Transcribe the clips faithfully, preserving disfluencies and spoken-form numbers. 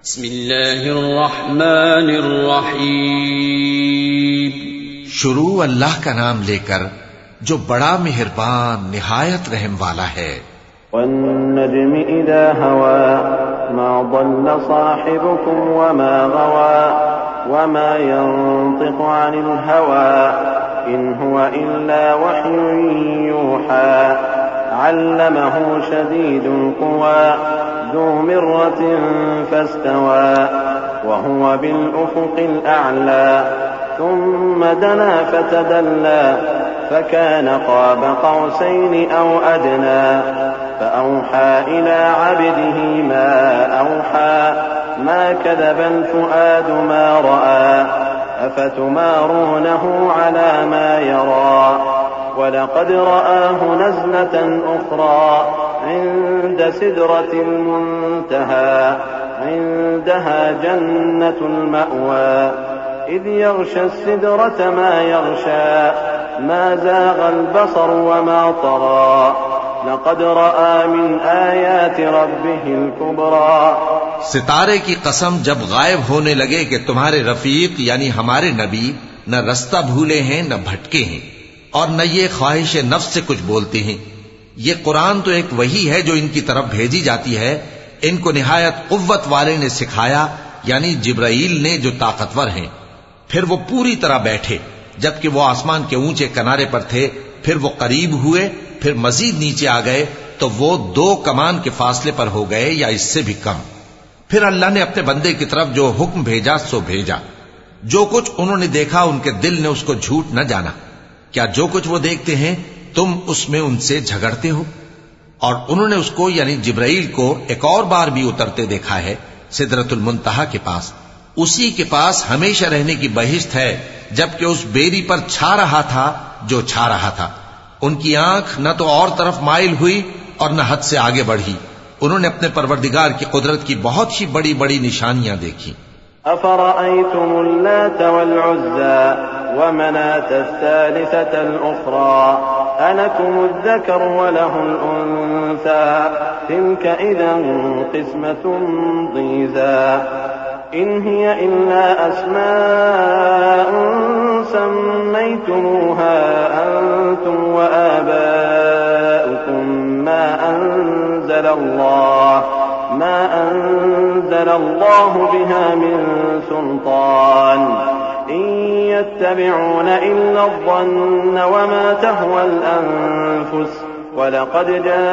बिस्मिल्लाहिर्रहमानिर्रहीम। शुरू अल्लाह का नाम लेकर जो बड़ा मेहरबान निहायत रहम वाला है। वन्नज्मि इज़ा हवा मा ضل साहिबुकुम वमा गवा वमा यंतिकु अनिल हवा इन हुवा इल्ला वह्युन यूहा अल्लमहु शदीदुल कुवा ज़ू मिर्रतिन फस्तवा वहुवा बिल उफ़ुक़िल अअला थुम्म दना फतदल्ला फकान क़ाब क़ौसैन औ अदना फ़अौहा इला अब्दिही मा औहा मा कज़बल फ़ुआदु मा रआ अफ़तुमारूनहु अला मा यरा वलक़द रआहु नज़लतन उख़रा इंद सिदरतिल मुंतहा इंदहा जन्नतुल मअवा इज़ यग़शा सिदरत मा यग़शा मा ज़ाग़ल बसर वमा तग़ा लक़द रआ मिन आयाति रब्बिहिल कुबरा। सितारे की कसम जब गायब होने लगे कि तुम्हारे रफीक यानी हमारे नबी न रास्ता भूले हैं न भटके हैं और न ये ख्वाहिश नफ्स से कुछ बोलते हैं। ये कुरान तो एक वही है जो इनकी तरफ भेजी जाती है। इनको निहायत कुव्वत वाले ने सिखाया यानी जिब्राईल ने जो ताकतवर हैं। फिर वो पूरी तरह बैठे जबकि वो आसमान के ऊंचे किनारे पर थे। फिर वो करीब हुए, फिर मजीद नीचे आ गए तो वो दो कमान के फासले पर हो गए या इससे भी कम। फिर अल्लाह ने अपने बंदे की तरफ जो हुक्म भेजा सो भेजा। जो कुछ उन्होंने देखा उनके दिल ने उसको झूठ न जाना। क्या जो कुछ वो देखते हैं तुम उसमें उनसे झगड़ते हो? और उन्होंने उसको यानी जिब्राईल को एक और बार भी उतरते देखा है सिदरतुल मुंतहा के पास। उसी के पास हमेशा रहने की बहिश्त है जबकि उस बेरी पर छा रहा था जो छा रहा था। उनकी आंख न तो और तरफ माइल हुई और न हद से आगे बढ़ी। उन्होंने अपने परवरदिगार की कुदरत की बहुत ही बड़ी बड़ी निशानियां देखी। अफ़रअयतुमुल लात वल उज़्ज़ा व मनात अस्सालिसतल उख़रा अलकुमुज़ ज़करु व लहुल उन्सा तिल्क इज़न क़िस्मतुन ज़ीज़ा इन हिय इल्ला अस्माउन सम्मय्तumuहा अंतुम व आबाउकुम मा अंज़लल्लाह मा अंज़लल्लाहु बिहा मिन सुल्तान इन यत्तबिऊन इल्ला अज़्ज़न्न व मा तहवल अनफुस वलक़द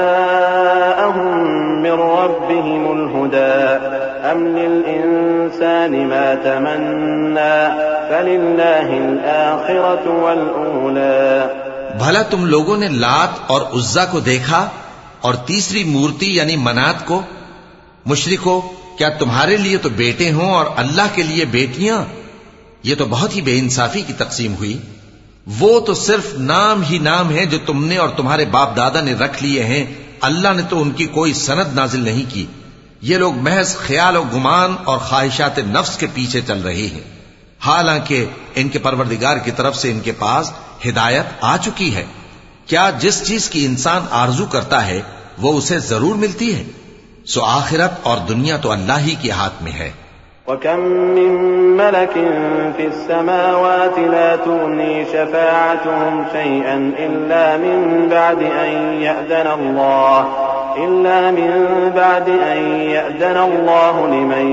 जाअहुम मिन रब्बिहिमुल हुदा अम लिल इंसानि मा तमन्ना फलिल्लाहिल आखिरतु वल ऊला। भला तुम लोगों ने लात और उज्जा को देखा और तीसरी मूर्ति यानी मनात को? मुशरिको, क्या तुम्हारे लिए तो बेटे हों और अल्लाह के लिए बेटियां? ये तो बहुत ही बेइंसाफी की तकसीम हुई। वो तो सिर्फ नाम ही नाम है जो तुमने और तुम्हारे बाप दादा ने रख लिए हैं। अल्लाह ने तो उनकी कोई सनद नाजिल नहीं की। ये लोग महज ख्याल और गुमान और ख्वाहिशात नफ्स के पीछे चल रहे हैं, हालांकि इनके परवरदिगार की तरफ से इनके पास हिदायत आ चुकी है। क्या जिस चीज की इंसान आरजू करता है वो उसे जरूर मिलती है? सो आखिरत और दुनिया तो अल्लाह ही के हाथ में है। वकम मिन मलकिन फिस समावाति ला तुगनी शफाअतुहुम शैअन इल्ला मिन बअदि अन यअज़न अल्लाह इल्ला मिन बअदि अन यअज़न अल्लाहु लिमन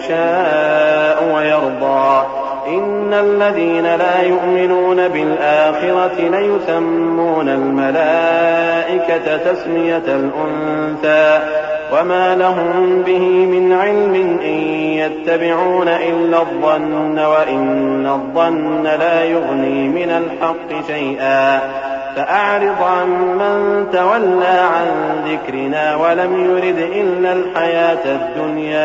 यशाअु व यर्दा इन्नल लज़ीना ला युमिनून बिल आखिरति लयुसम्मूनल मलाइकता तस्मियतल उन्सा वमा लहुम बिही मिन इल्मिन इन यत्तबिऊन इल्ला अज़्ज़न्न व इन्नज़्ज़न्न ला युग़नी मिनल हक़्क़ि शैआ फ़अअरिज़ अम्मन तवल्ला अन ज़िक्रिना व लम युरिद इल्लल हयातद दुनिया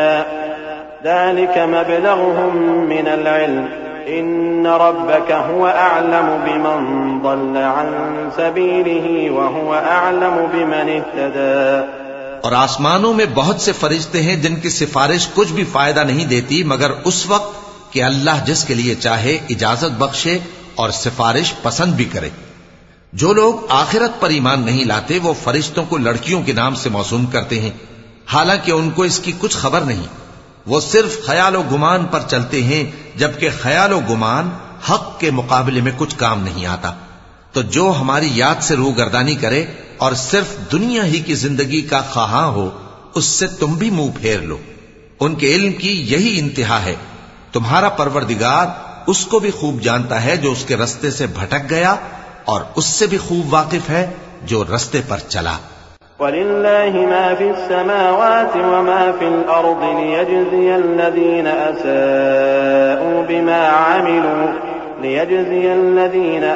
ज़ालिक मबलगुहुम मिनल इल्म इन्न रब्बक हुवा अअलमु बिमन ضل अन सबीलिही व हुवा अअलमु बिमन इह्तदा। और आसमानों में बहुत से फरिश्ते हैं जिनकी सिफारिश कुछ भी फायदा नहीं देती मगर उस वक्त कि अल्लाह जिसके लिए चाहे इजाजत बख्शे और सिफारिश पसंद भी करे। जो लोग आखिरत पर ईमान नहीं लाते वो फरिश्तों को लड़कियों के नाम से मौसूम करते हैं, हालांकि उनको इसकी कुछ खबर नहीं। वो सिर्फ ख्यालो गुमान पर चलते हैं, जबकि ख्यालो गुमान हक के मुकाबले में कुछ काम नहीं आता। तो जो हमारी याद से रूगर्दानी करे और सिर्फ दुनिया ही की जिंदगी का ख्वाहां हो, उससे तुम भी मुंह फेर लो। उनके इल्म की यही इंतहा है। तुम्हारा परवरदिगार उसको भी खूब जानता है जो उसके रस्ते से भटक गया, और उससे भी खूब वाकिफ है जो रस्ते पर चला। वलिल्लाहि मा फिस्समावाति व मा फिल अर्दि लियजज़ियल्लज़ीना असाअू बिमा अमिलू लियजज़ियल्लज़ीना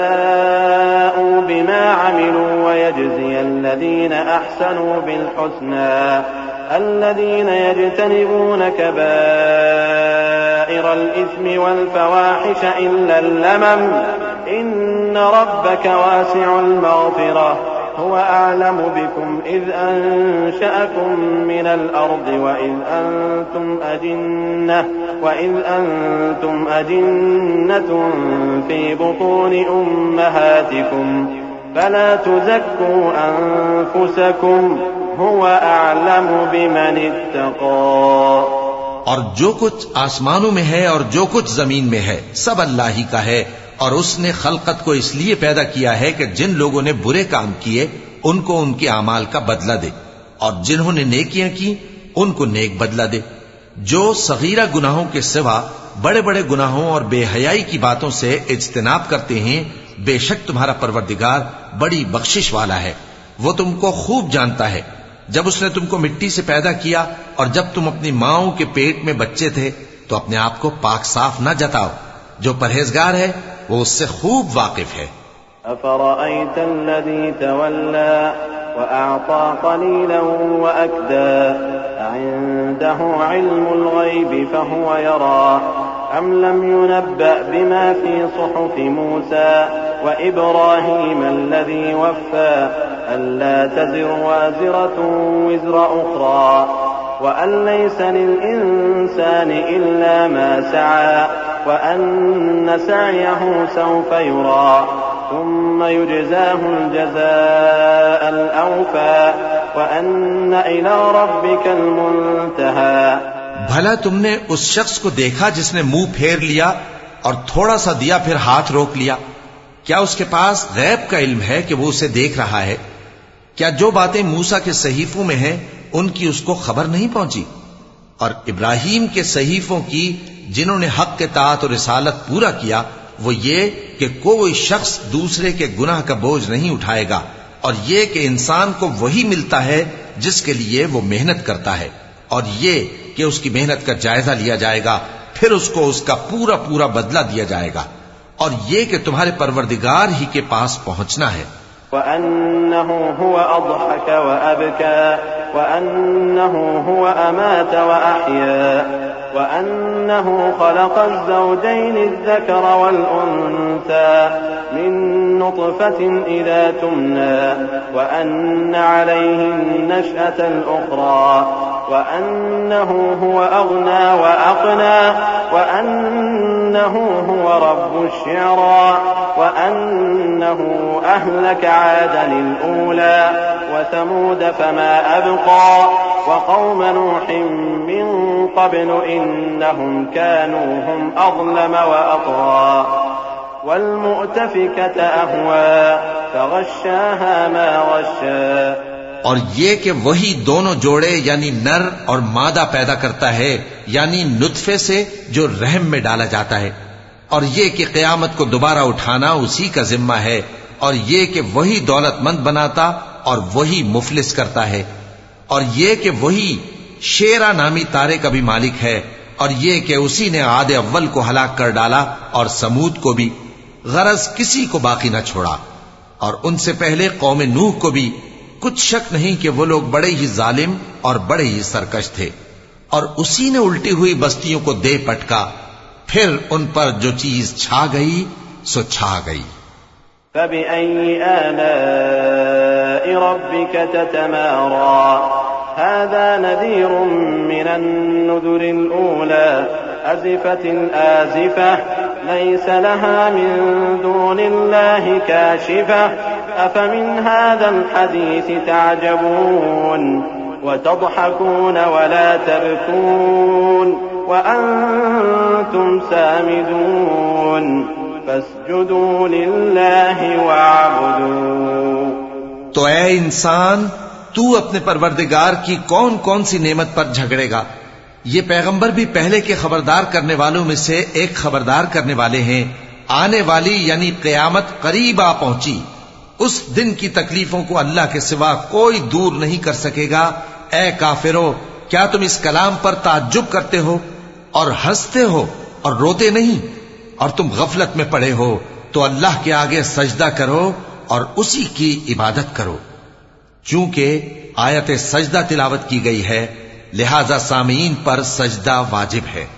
असाअू बिमा अमिलू व यजज़ियल्लज़ीना अहसनू बिल हुस्ना الذين يجتنبون كبائر الإثم والفواحش إلا اللمم إن ربك واسع المغفرة هو أعلم بكم إذ أنشأكم من الأرض وإذ أنتم أجنة وإذ أنتم أجنة في بطون أمهاتكم فلا تزكوا أنفسكم هو أعلم بمن اتقى। और जो कुछ आसमानों में है और जो कुछ जमीन में है सब अल्लाह ही का है, और उसने खलकत को इसलिए पैदा किया है कि जिन लोगों ने बुरे काम किए उनको उनके अमाल का बदला दे, और जिन्होंने नेकियां की उनको नेक बदला दे। जो सगीरा गुनाहों के सिवा बड़े बड़े गुनाहों और बेहयाई की बातों से इज्तिनाब करते हैं, बेशक तुम्हारा परवरदिगार बड़ी बख्शिश वाला है। वो तुमको खूब जानता है। जब उसने तुमको मिट्टी से पैदा किया और जब तुम अपनी माओं के पेट में बच्चे थे, तो अपने आप को पाक साफ न जताओ। जो परहेजगार है वो उससे खूब वाकिफ है। अफरअयत अल्लज़ी तवल्ला व अअता क़लीलन व अकदा अइंदहु इल्मुल ग़ैबि फहुव यरा अम लम युनब्बअ बिमा फ़ी सुहुफ़ि मूसा व इब्राहीम अल्लज़ी वफ़्फ़ा अल्ला तज़िरु वाज़िरतुन विज़्र उख़रा व अन लैसा लिल-इंसानि इल्ला मा सअा व अन्न सअयहु सौफ़ युरा थुम्मा युजज़ाहुल जज़ाअल औफ़ा व अन्न इला रब्बिकल मुंतहा। भला तुमने उस शख्स को देखा जिसने मुंह फेर लिया और थोड़ा सा दिया फिर हाथ रोक लिया? क्या उसके पास गैब का इल्म है कि वो उसे देख रहा है? क्या जो बातें मूसा के सहीफों में हैं उनकी उसको खबर नहीं पहुंची? और इब्राहिम के सहीफों की जिन्होंने हक के तात और रिसालत पूरा किया, वो ये कि कोई शख्स दूसरे के गुनाह का बोझ नहीं उठाएगा, और ये कि इंसान को वही मिलता है जिसके लिए वो मेहनत करता है, और ये कि उसकी मेहनत का जायजा लिया जाएगा, फिर उसको उसका पूरा पूरा बदला दिया जाएगा, और ये कि तुम्हारे परवरदिगार ही के पास पहुंचना है। वअन्नहु हुवा अضحक व अबका वअन्नहु हुवा अमात व अहया वअन्नहु खलक़ ज़ौजैन अज़्ज़कर वल उन्सा मिन नुत्फ़तिन इज़ा तुमना वअन्न अलैहि नशअतल उख़रा वअन्नहु हुवा अग़ना व अक़ना वअन्नहु हुवा रब्बुश शि'रा वअन्नहु अहलक आदन अल-ऊला वसमूद फमा अबक़ा वक़ौम नूहिन मिन क़ब्ल इन्नहुम कानू हुम अज़लम व अतग़ा वल्मुअतफ़िकत अहवा फ़ग़श्शाहा मा ग़श्शा। और ये कि वही दोनों जोड़े यानी नर और मादा पैदा करता है, यानी नुत्फे से जो रहम में डाला जाता है, और ये कि क़यामत को दोबारा उठाना उसी का जिम्मा है, और ये कि वही दौलतमंद बनाता और वही मुफलिस करता है, और ये कि वही शेरा नामी तारे का भी मालिक है, और ये कि उसी ने आदे अव्वल को हलाक कर डाला और समूद को भी, गरज किसी को बाकी न छोड़ा, और उनसे पहले कौम नूह को भी। कुछ शक नहीं कि वो लोग बड़े ही जालिम और बड़े ही सरकश थे, और उसी ने उल्टी हुई बस्तियों को दे पटका, फिर उन पर जो चीज छा गई सो छा गई। फबिअय्यि आलाइ रब्बिका ततमारा हाज़ा नज़ीरुम मिनन नुज़ुरिल ऊला अज़िफ़तिल आज़िफ़ा लैसा लहा मिन दूनिल्लाहि काशिफ़ा अफ़मिन हाज़ल हदीस तअजबून वतضحकून वला तबकून वअंतुम सामिदून फस्जुदू लिल्लाहि वअबुदू। तो ऐ इंसान, तू अपने परवरदिगार की कौन कौन सी नेमत पर झगड़ेगा? ये पैगंबर भी पहले के खबरदार करने वालों में से एक खबरदार करने वाले हैं। आने वाली यानी क़यामत करीब आ पहुंची। उस दिन की तकलीफों को अल्लाह के सिवा कोई दूर नहीं कर सकेगा। ए काफिरो, क्या तुम इस कलाम पर ताज्जुब करते हो और हंसते हो और रोते नहीं? और तुम गफलत में पड़े हो तो अल्लाह के आगे सजदा करो और उसी की इबादत करो। चूंकि आयत सजदा तिलावत की गई है, लिहाजा सामीन पर सजदा वाजिब है।